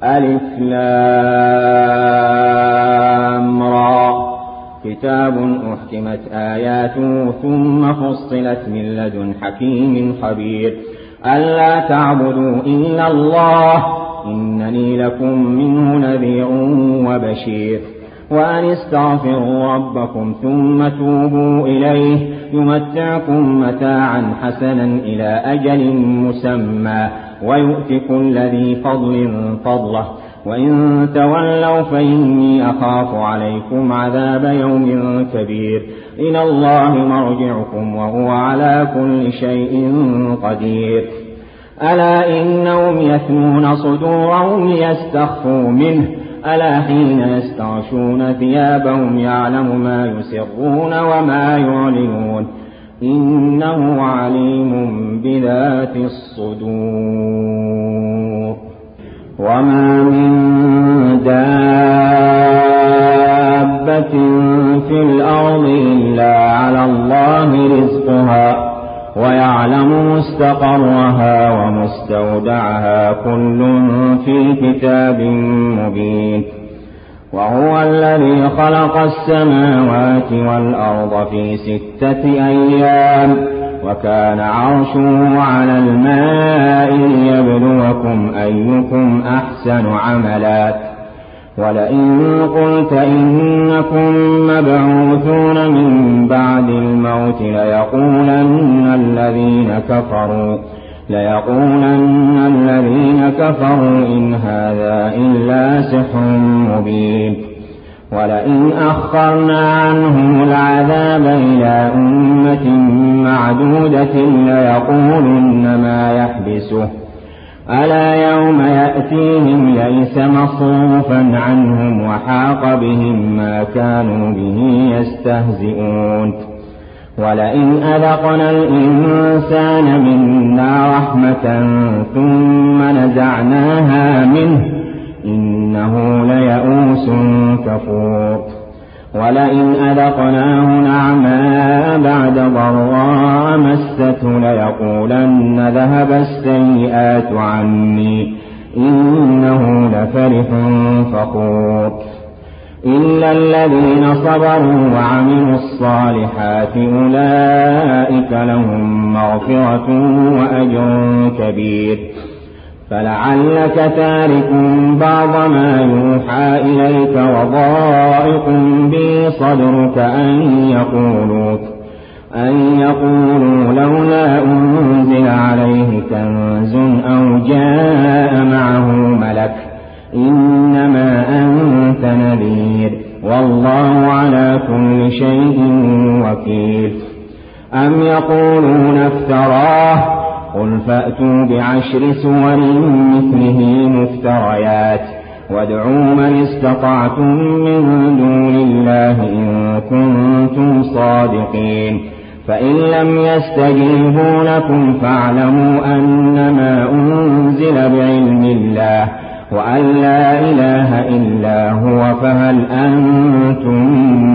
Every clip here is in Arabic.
ألف لام را كتاب أحكمت آياته ثم فصلت من لدن حكيم خبير ألا تعبدوا إلا الله إنني لكم منه نذير وبشير وأن استغفروا ربكم ثم توبوا إليه يمتعكم متاعا حسنا إلى أجل مسمى ويؤت كل ذي فضل فضله وإن تولوا فإني أخاف عليكم عذاب يوم كبير إلى الله مرجعكم وهو على كل شيء قدير ألا إنهم يثنون صدورهم ليستخفوا منه ألا حين يستغشون ثيابهم يعلم ما يسرون وما يعلنون إنه عليم بذات الصدور وما من دابة في الأرض إلا على الله رزقها ويعلم مستقرها ومستودعها كل في كتاب مبين وهو الذي خلق السماوات والأرض في 6 أيام وكان عرشه على الماء ليبلوكم أيكم أحسن عملا ولئن قلت إنكم مبعوثون من بعد الموت ليقولن الذين كفروا إن هذا إلا سحر مبين ولئن أخرنا عنهم العذاب إلى أمة معدودة ليقولن ما يحبسه ألا يوم يأتيهم ليس مصروفا عنهم وحاق بهم ما كانوا به يستهزئون ولئن أذقنا الإنسان منا رحمة ثم نزعناها منه إنه ليئوس كفور ولئن أذقناه نعماء بعد ضراء مسته ليقولن ذهب السيئات عني إنه لفرح فخور إلا الذين صبروا وعملوا الصالحات أولئك لهم مغفرة وأجر كبير فلعلك تارك بعض ما يوحى إليك وضائق به صدرك أن يقولوا لولا أنزل عليه كنز أو جاء معه ملك إنما أنت نذير والله على كل شيء وكيل أم يقولون افتراه قل فأتوا ب10 سور مثله مفتريات وادعوا من استطعتم من دون الله إن كنتم صادقين فإن لم يستجيبوا لكم فاعلموا أنما أنزل بعلم الله وأن لا إله إلا هو فهل أنتم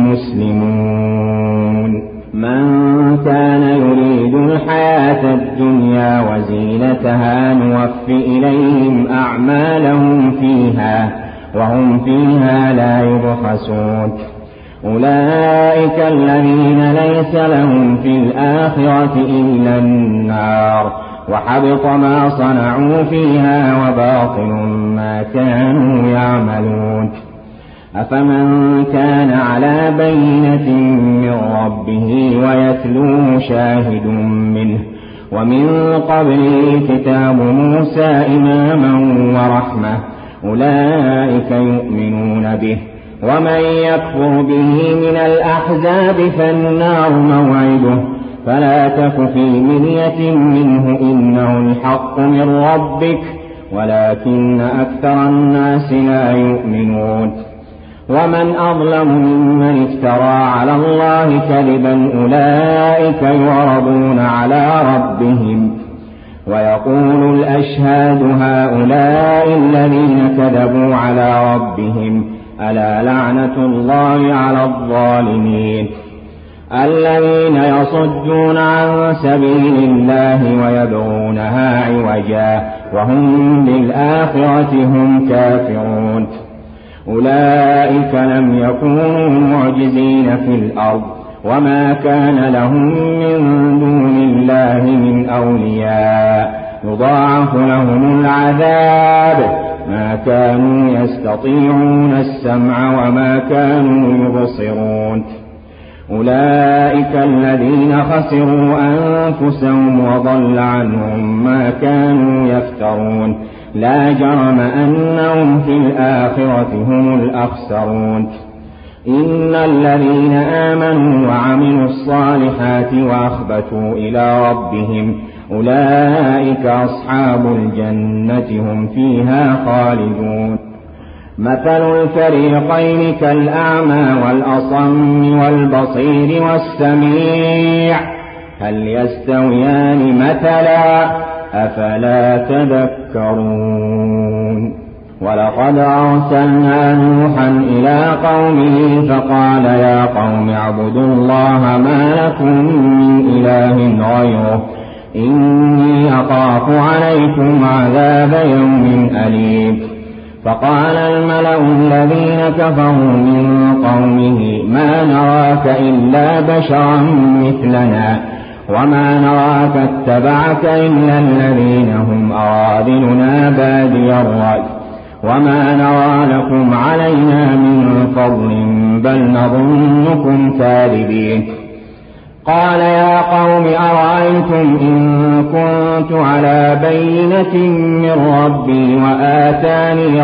مسلمون من كان يريد الحياة الدنيا وزينتها نوفي إليهم أعمالهم فيها وهم فيها لا يبخسون أولئك الذين ليس لهم في الآخرة إلا النار وحبط ما صنعوا فيها وباطل ما كانوا يعملون أفمن كان على بينة من ربه ويتلوه شاهد منه ومن قبله كتاب موسى إماما ورحمة أولئك يؤمنون به ومن يكفر به من الأحزاب فالنار موعده فلا تك في مرية منه إنه الحق من ربك ولكن أكثر الناس لا يؤمنون ومن أظلم ممن افترى على الله كذبا أولئك يعرضون على ربهم ويقول الأشهاد هؤلاء الذين كذبوا على ربهم ألا لعنة الله على الظالمين الذين يصدون عن سبيل الله ويبغونها عوجا وهم بالآخرة هم كافرون أولئك لم يكونوا معجزين في الأرض وما كان لهم من دون الله من أولياء يضاعف لهم العذاب ما كانوا يستطيعون السمع وما كانوا يبصرون أولئك الذين خسروا أنفسهم وضل عنهم ما كانوا يفترون لا جرم أنهم في الآخرة هم الأخسرون إن الذين آمنوا وعملوا الصالحات وأخبتوا إلى ربهم أولئك أصحاب الجنة هم فيها خالدون مثل الفريقين كالأعمى والأصم والبصير والسميع هل يستويان مثلا أفلا تذكرون ولقد أرسلنا نوحا إلى قومه فقال يا قوم اعبدوا الله ما لكم من إله غيره إني أخاف عليكم عذاب يوم أليم فقال الملأ الذين كفروا من قومه ما نراك إلا بشرا مثلنا وما نراك اتبعك إلا الذين هم أراذلنا بادي الرأي وما نرى لكم علينا من فضل بل نظنكم كاذبين قال يا قوم أرأيتم إن كنت على بينة من ربي وآتاني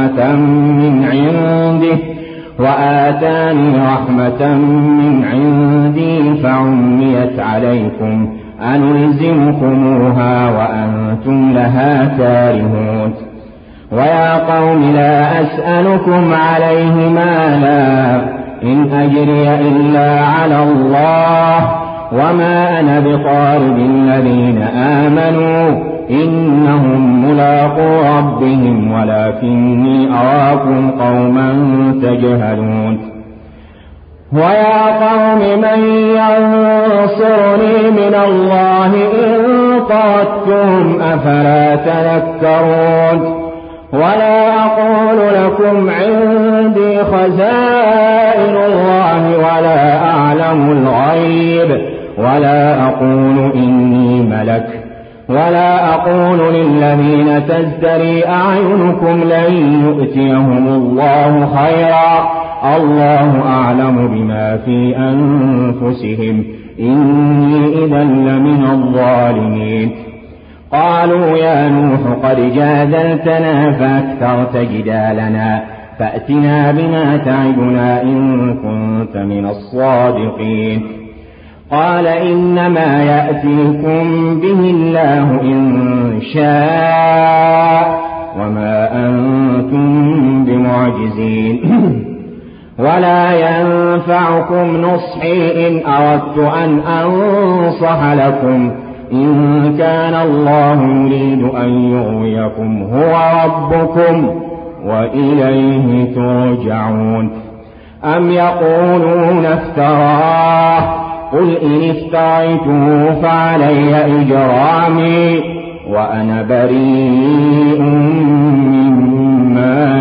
رحمة من عندي فعميت عليكم أنلزمكموها وأنتم لها كارهون ويا قوم لا أسألكم عليه مالا إن أجري إلا على الله وما أنا بطارد الذين آمنوا إنهم ملاقو ربهم ولكني أراكم قوما تجهلون ويا قوم من ينصرني من الله إن طردتم أفلا تذكرون ولا أقول لكم عندي خزائن الله ولا أعلم الغيب ولا أقول إني ملك ولا أقول للذين تزدري أعينكم لن يؤتيهم الله خيرا الله أعلم بما في أنفسهم إني إذا لمن الظالمين قالوا يا نوح قد جادلتنا فأكثرت جدالنا فأتنا بما تعدنا إن كنت من الصادقين قال إنما يأتيكم به الله إن شاء وما أنتم بمعجزين ولا ينفعكم نصحي إن أردت أن أنصح لكم إن كان الله يريد أن يغويكم هو ربكم وإليه ترجعون أم يقولون افتراه قل إن افتريته فعلي إجرامي وأنا بريء مما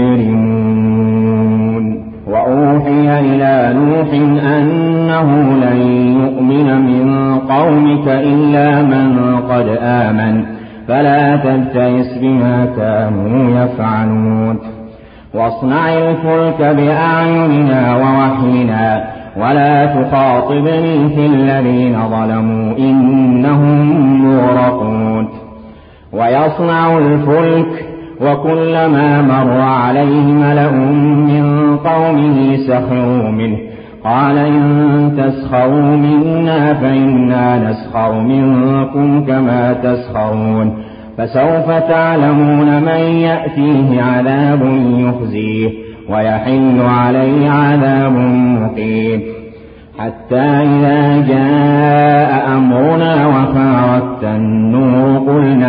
تجرمون وأوحي إلى نوح أنه لن يؤمن من قومك إلا من قد آمن فلا تبتئس بما كانوا يفعلون واصنع الفلك بأعيننا ووحينا ولا تخاطبني في الذين ظلموا إنهم مغرقون ويصنع الفلك وكلما مر عليه ملأ من قومه سخروا منه قال إن تسخروا منا فإنا نسخر منكم كما تسخرون فسوف تعلمون من يأتيه عذاب يخزيه ويحل عليه عذاب مقيم حتى إذا جاء أمرنا وفارت النور قل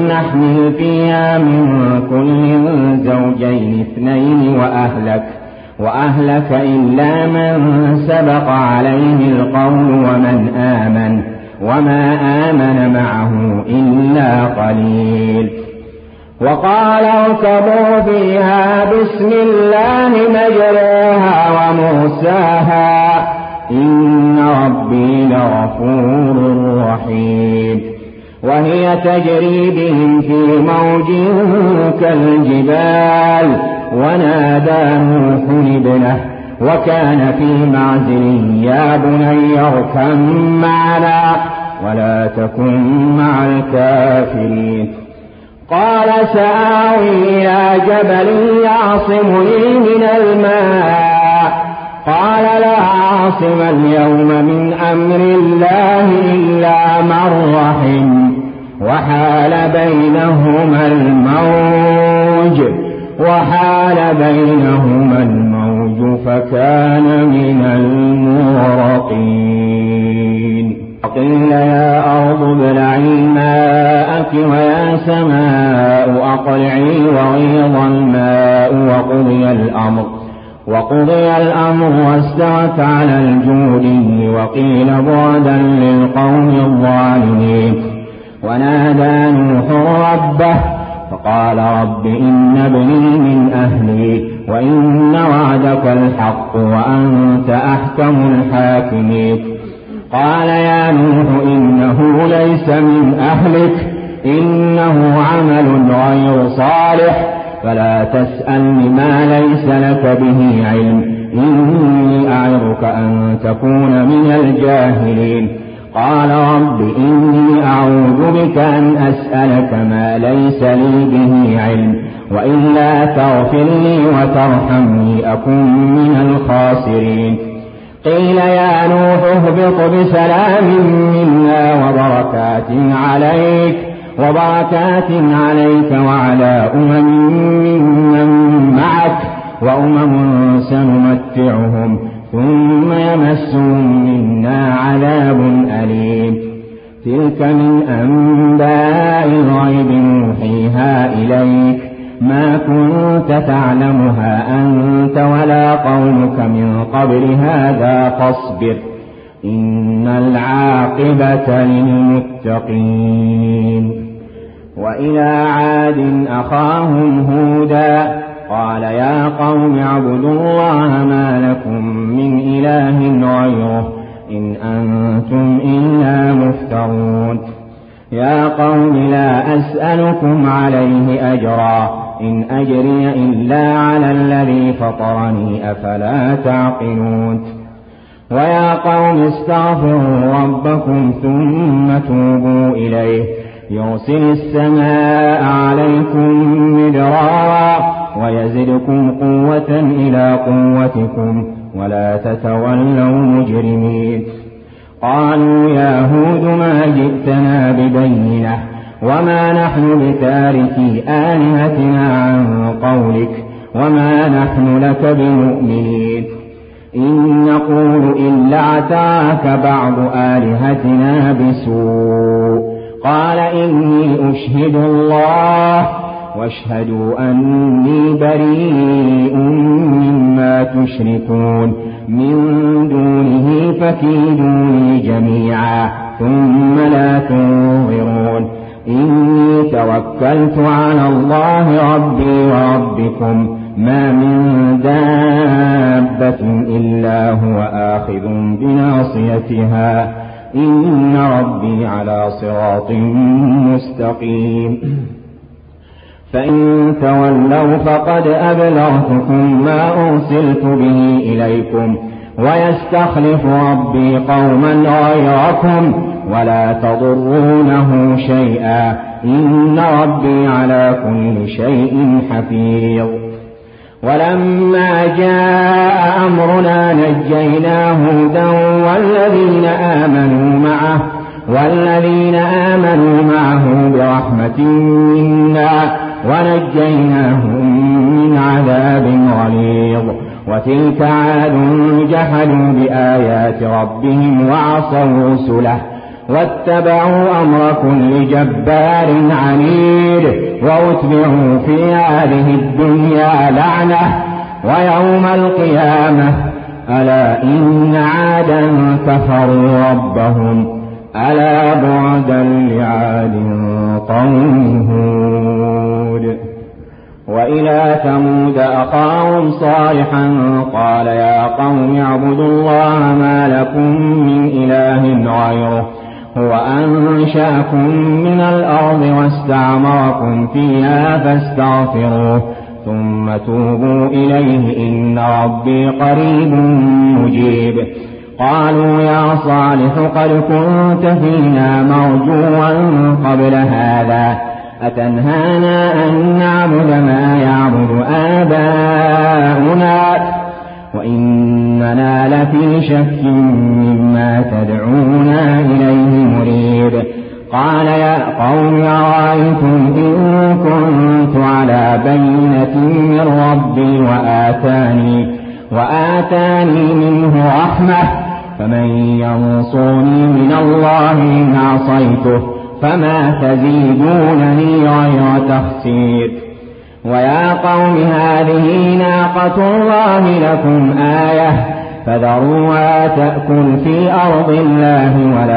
نحمل فيها من كل زوجين اثنين وأهلك إلا من سبق عليه القول ومن آمن وما آمن معه إلا قليل. وقال اركبوا فيها بسم الله مجراها ومرساها إن ربي لغفور رحيم. وهي تجري بهم في موج كالجبال ونادى نوح ابنه وكان في معزل يا بني اركب معنا ولا تكن مع الكافرين. قال سآوي إلى جبل يعصمني من الماء قال لا عاصم اليوم من أمر الله إلا من رحم وحال بينهما الموج فكان من المغرقين. قيل يا أرض ابلعي ماءك ويا سماء أقلعي وغيض الماء وقضي الأمر واستوت على الجودي وقيل بعدا للقوم الظالمين. ونادى نوح ربه فقال رب إن ابني من أهلي وإن وعدك الحق وأنت أحكم الحاكمين. قال يا نوح إنه ليس من أهلك إنه عمل غير صالح فلا تسألني ما ليس لك به علم إني أعظك أن تكون من الجاهلين. قال رب إني أعوذ بك أن أسألك ما ليس لي به علم وإلا تغفر لي وترحمني أكن من الخاسرين. قيل يا نوح اهبط بسلام منا وبركات عليك وعلى ممن معك وأمم سنمتعهم ثم يمسهم منا عذاب أليم. تلك من أنباء الغيب نوحيها إليك ما كنت تعلمها أنت ولا قومك من قبل هذا فاصبر إن العاقبة للمتقين. وإلى عاد أخاهم هودا قال يا قوم اعبدوا الله ما لكم من إله غيره إن أنتم إلا مفترون. يا قوم لا أسألكم عليه أجرا إن أجري إلا على الذي فطرني أفلا تعقلون. ويا قوم استغفروا ربكم ثم توبوا إليه يرسل السماء عليكم مدرارا ويزدكم قوة إلى قوتكم ولا تتولوا مجرمين. قالوا يا هود ما جئتنا ببينة وما نحن بتاركي آلهتنا عن قولك وما نحن لك بمؤمنين إن نقول إلا اعتراك بعض آلهتنا بسوء. قال إني أشهد الله واشهدوا أني بريء مما تشركون من دونه فكيدوني جميعا ثم لا تنظرون. إني توكلت على الله ربي وربكم ما من دابة إلا هو آخذ بناصيتها إن ربي على صراط مستقيم. فإن تولوا فقد أبلغتكم ما أرسلت به إليكم ويستخلف ربي قوما غيركم ولا تضرونه شيئا إن ربي على كل شيء حفيظ. ولما جاء أمرنا نجينا هودا والذين آمنوا معه برحمة منا ونجيناهم من عذاب غليظ. وتلك عاد جحدوا بآيات ربهم وعصوا رسله واتبعوا أمر كل جبار عنيد وأتبعوا في هذه الدنيا لعنة ويوم القيامة ألا إن عادا كفروا ربهم ألا بعدا لعاد قوم هود. وإلى ثمود أخاهم صالحا قال يا قوم اعبدوا الله ما لكم من إله غيره هو أنشأكم من الأرض واستعمركم فيها فاستغفروه ثم توبوا إليه إن ربي قريب مجيب. قالوا يا صالح قد كنت فينا مرجوا قبل هذا أتنهانا أن نعبد ما يعبد آباؤنا وإننا لفي شك مما تدعونا إليه مريب. قال يا قوم أرأيتم إن كنت على بينة من ربي وآتاني منه رحمة فمن ينصرني من الله إن عصيته فما تزيدونني غير تخسير. ويا قوم هذه ناقة الله لكم آية فذروها تأكل في أرض الله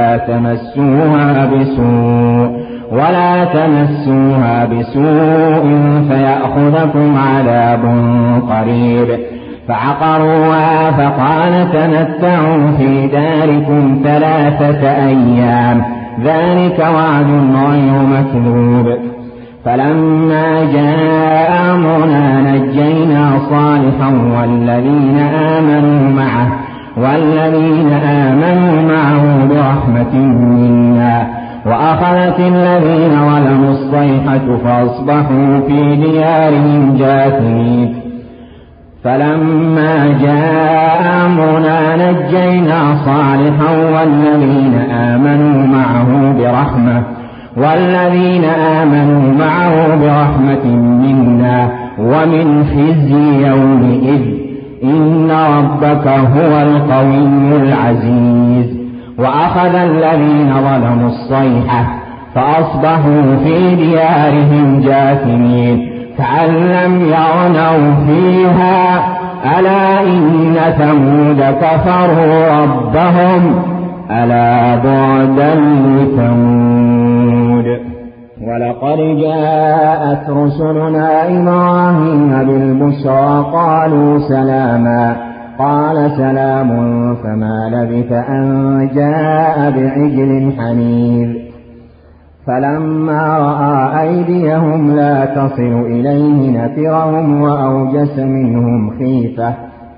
ولا تمسوها بسوء فيأخذكم عذاب قريب. فعقروها فقال تمتعوا في داركم 3 أيام ذلك وعد غير مكذوب. فلما جاء أمرنا نجينا صالحا والذين آمنوا معه برحمة منا وأخذت الذين ظلموا الصيحة فأصبحوا في ديارهم جاثمين. فلما جاء أمرنا نجينا صالحا والذين آمنوا معه برحمة منا ومن خزي يومئذ إن ربك هو القوي العزيز. وأخذ الذين ظلموا الصيحة فأصبحوا في ديارهم جاثمين كأن لم يغنوا فيها ألا إن ثمود كفروا ربهم ألا بعدا لثمود. ولقد جاءت رسلنا إبراهيم بالبشرى قالوا سلاما قال سلام فما لبث أن جاء بعجل حنيذ. فلما رأى أيديهم لا تصل إليه نكرهم وأوجس منهم خيفة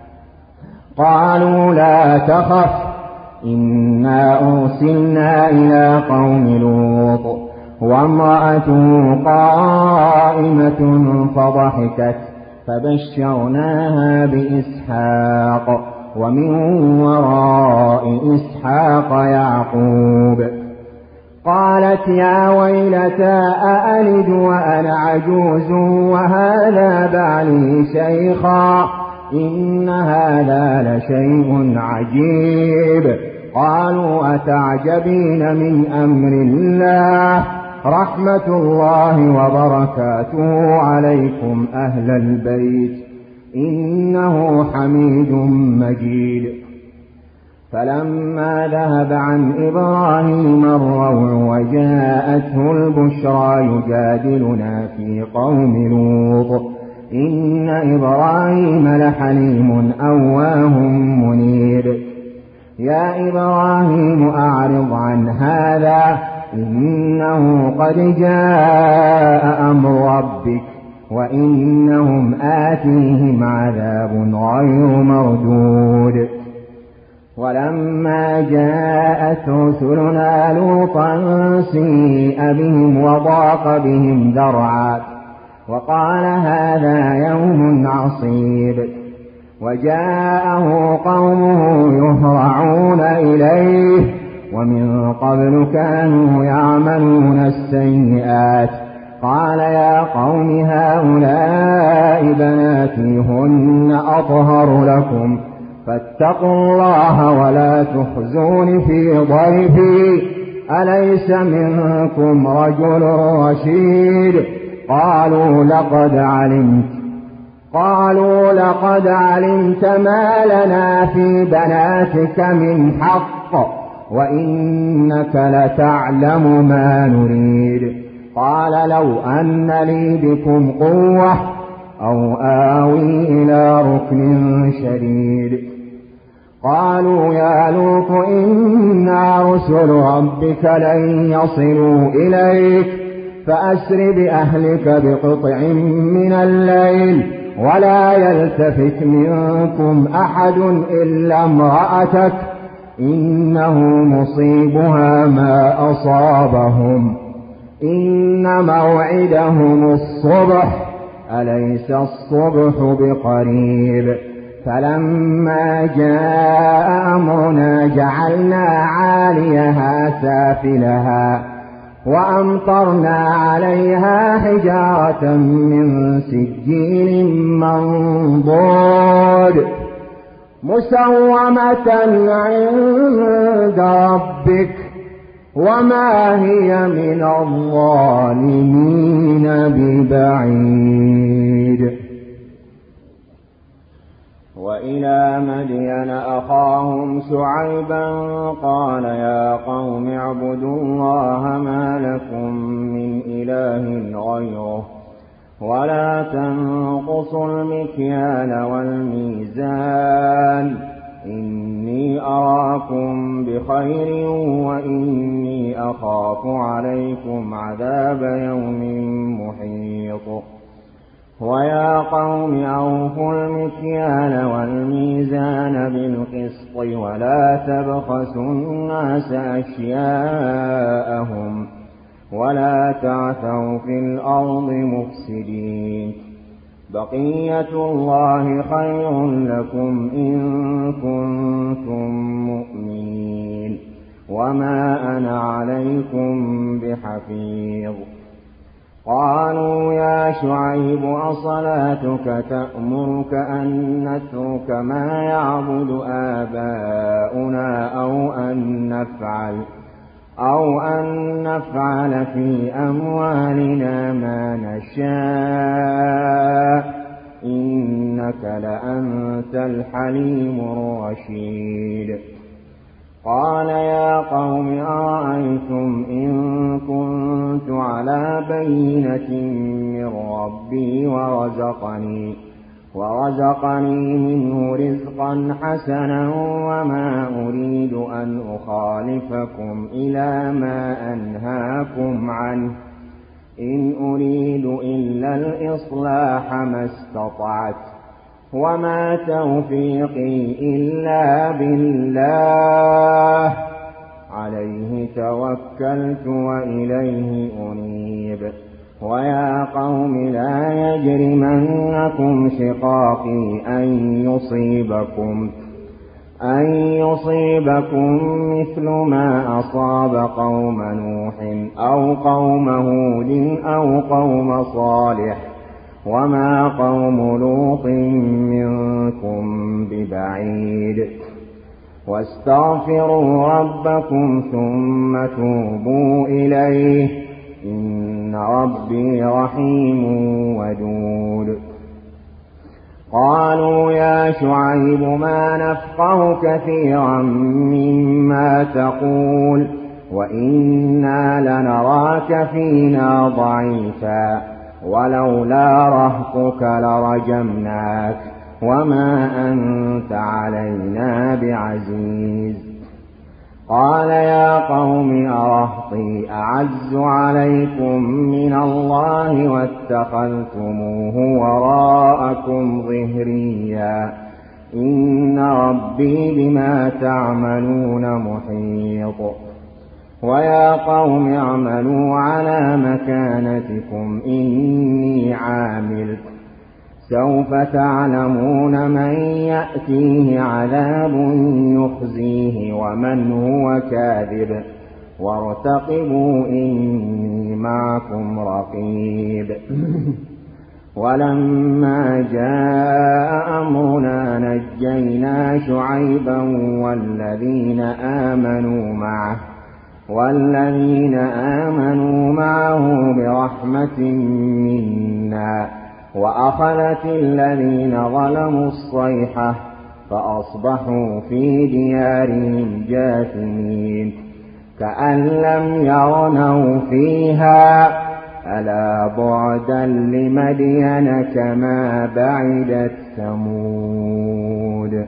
قالوا لا تخف إنا أرسلنا إلى قوم لوط وامرأته قائمة فضحكت فبشرناها بإسحاق ومن وراء إسحاق يعقوب. قالت يا ويلتى أألد وأنا عجوز وهذا بعلي شيخا إن هذا لشيء عجيب. قالوا أتعجبين من أمر الله رحمة الله وبركاته عليكم أهل البيت إنه حميد مجيد. فلما ذهب عن إبراهيم الروع وجاءته البشرى يجادلنا في قوم لوط إن إبراهيم لحليم أواه منيب. يا إبراهيم أعرض عن هذا إنه قد جاء أمر ربك وإنهم آتيهم عذاب غير مردود. ولما جاءت رسلنا لوطا سيء بهم وضاق بهم ذرعا وقال هذا يوم عصيب. وجاءه قومه يهرعون إليه ومن قبل كانوا يعملون السيئات. قال يا قوم هؤلاء بناتي هن أطهر لكم فاتقوا الله ولا تخزون في ضيفي أليس منكم رجل رشيد. قالوا قالوا لقد علمت ما لنا في بناتك من حق وإنك لتعلم ما نريد. قال لو أن لي بكم قوة أو آوي إلى ركن شديد. قالوا يا لوط إنا رسل ربك لن يصلوا إليك فأسر بأهلك بقطع من الليل ولا يلتفت منكم أحد إلا امرأتك إنه مصيبها ما أصابهم إن موعدهم الصبح أليس الصبح بقريب. فلما جاء أمرنا جعلنا عاليها سافلها وأمطرنا عليها حجارة من سجيل منضود مسومة عند ربك وما هي من الظالمين ببعيد. وإلى مدين أخاهم شعيبا قال يا قوم اعبدوا الله ما لكم من إله غيره ولا تنقصوا المكيال والميزان إني أراكم بخير وإني أخاف عليكم عذاب يوم محيط. ويا قوم أوفوا المكيال والميزان بالقسط ولا تبخسوا الناس أشياءهم ولا تعثوا في الأرض مفسدين. بقية الله خير لكم إن كنتم مؤمنين وما أنا عليكم بحفيظ. قالوا يا شعيب أصلاتك تأمرك أن نترك ما يعبد آباؤنا أو أن نفعل في أموالنا ما نشاء إنك لأنت الحليم الرشيد. قال يا قوم أرأيتم إن كنت على بينة من ربي ورزقني منه رزقا حسنا وما أريد أن أخالفكم إلى ما أنهاكم عنه إن أريد إلا الإصلاح ما استطعت وما توفيقي إلا بالله عليه توكلت وإليه أنيب. ويا قوم لا يجرمنكم شقاقي أن يصيبكم مثل ما أصاب قوم نوح أو قوم هود أو قوم صالح وما قوم لوط منكم ببعيد. واستغفروا ربكم ثم توبوا إليه إن ربي رحيم ودود. قالوا يا شعيب ما نفقه كثيرا مما تقول وإنا لنراك فينا ضعيفا ولولا رهطك لرجمناك وما أنت علينا بعزيز. قال يا قوم أرهطي أعز عليكم من الله واتخذتموه وراءكم ظهريا إن ربي بما تعملون محيط. ويا قوم اعملوا على مكانتكم إني عامل سوف تعلمون من يأتيه عذاب يخزيه ومن هو كاذب وارتقبوا إني معكم رقيب. ولما جاء أمرنا نجينا شعيبا والذين آمنوا معه برحمة منا وأخذت الذين ظلموا الصيحة فأصبحوا في ديارهم جاثمين كأن لم يغنوا فيها ألا بعدا لمدين كما بعدت ثمود.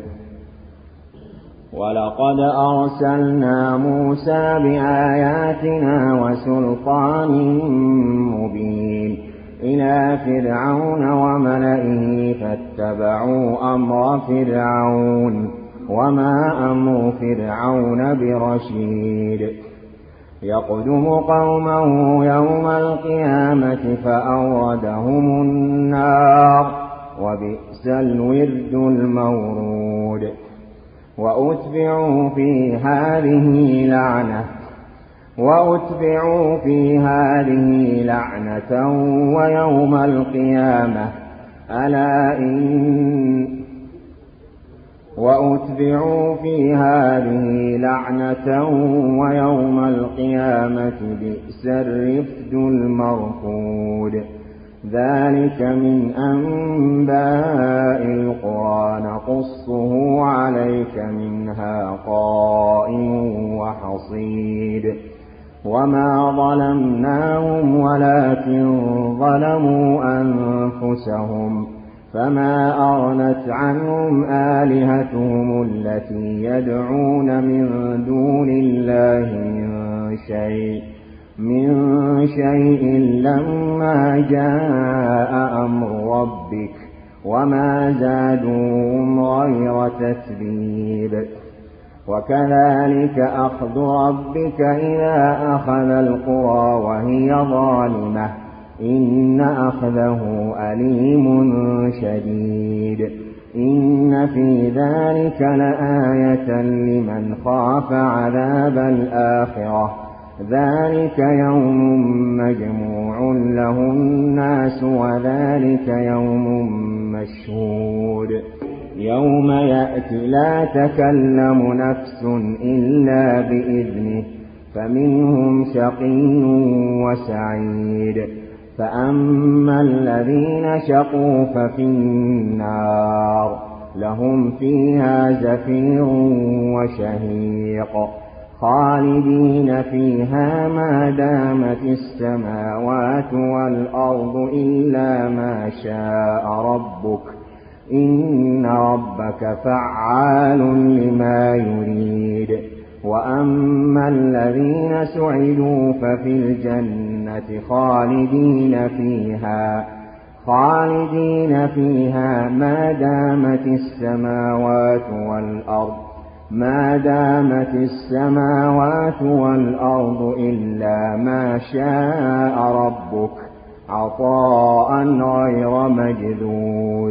ولقد أرسلنا موسى بآياتنا وسلطان مبين إلى فرعون وملئه فاتبعوا أمر فرعون وما أمر فرعون برشيد يقدم قومه يوم القيامة فأوردهم النار وبئس الورد المورود. وأتبعوا في هذه لعنة ويوم القيامة بئس الرفد المرفود. ذلك من أنباء القرى نقصه عليك منها قائم وحصيد. وما ظلمناهم ولكن ظلموا أنفسهم فما أغنت عنهم آلهتهم التي يدعون من دون الله من شيء لما جاء أمر ربك وما زادوهم غير تتبيب. وكذلك أخذ ربك إذا أخذ القرى وهي ظالمة إن أخذه أليم شديد. إن في ذلك لآية لمن خاف عذاب الآخرة ذلك يوم مجموع له الناس وذلك يوم مشهود. يوم يأتي لا تكلم نفس إلا بإذنه فمنهم شقي وسعيد. فأما الذين شقوا ففي النار لهم فيها زفير وشهيق خالدين فيها ما دامت السماوات والأرض إلا ما شاء ربك إن ربك فعال لما يريد. وأما الذين سعدوا ففي الجنة خالدين فيها ما دامت السماوات والأرض إلا ما شاء ربك عطاء غير مجذوذ.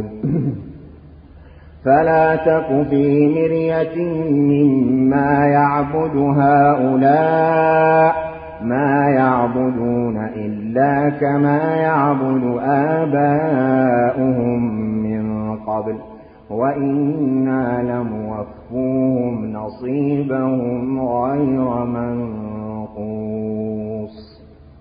فلا تك في مرية مما يعبد هؤلاء ما يعبدون إلا كما يعبد آباؤهم من قبل وإنا لموفوهم نصيبهم غير منقوص.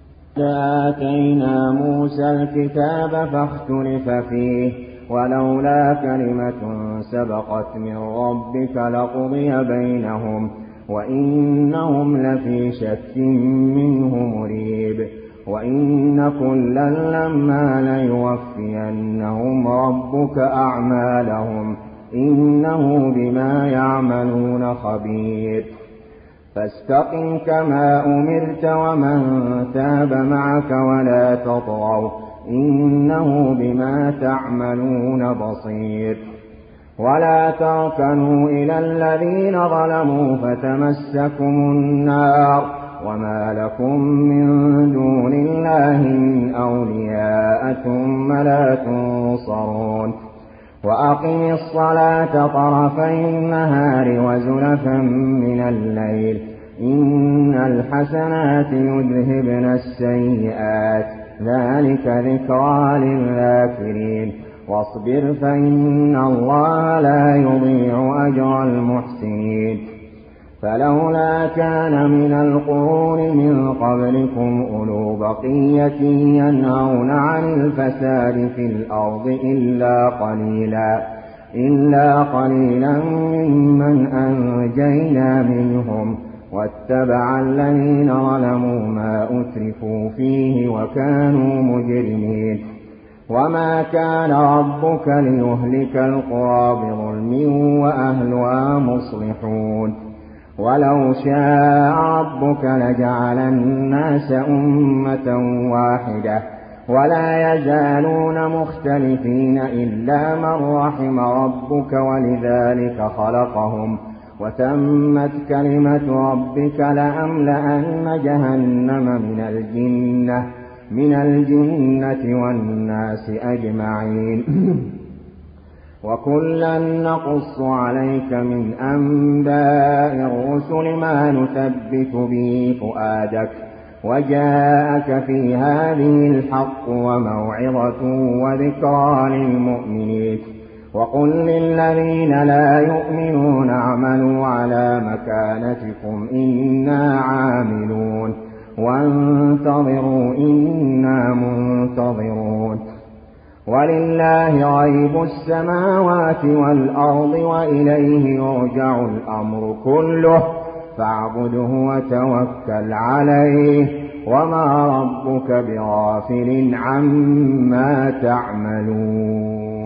آتينا موسى الكتاب فاختلف فيه ولولا كلمة سبقت من ربك لقضي بينهم وإنهم لفي شك منه مريب. وإن كلا لما ليوفينهم ربك أعمالهم إنه بما يعملون خبير. فاستقم كما أمرت ومن تاب معك ولا تطغوا إنه بما تعملون بصير. ولا تركنوا إلى الذين ظلموا فتمسكم النار وما لكم من دون الله من أولياء ثم لا تنصرون. وأقم الصلاة طرفي النهار وزلفا من الليل إن الحسنات يذهبن السيئات ذلك ذكرى للذاكرين. واصبر فإن الله لا يضيع أجر المحسنين. فلولا كان من القرون من قبلكم أولو بقية ينهون عن الفساد في الأرض إلا قليلا ممن أنجينا منهم واتبع الذين ظلموا ما أترفوا فيه وكانوا مجرمين. وما كان ربك ليهلك القرى بظلم وأهلها مصلحون. ولو شاء ربك لجعل الناس أمة واحدة ولا يزالون مختلفين إلا من رحم ربك ولذلك خلقهم وتمت كلمة ربك لأملأن جهنم من الجنة والناس أجمعين. وكلا نقص عليك من أنباء الرسل ما نثبت به فؤادك وجاءك في هذه الحق وموعظة وذكرى للمؤمنين. وقل للذين لا يؤمنون اعملوا على مكانتكم إنا عاملون وانتظروا إنا منتظرون. ولله غيب السماوات والأرض وإليه يرجع الأمر كله فاعبده وتوكل عليه وما ربك بغافل عما تعملون.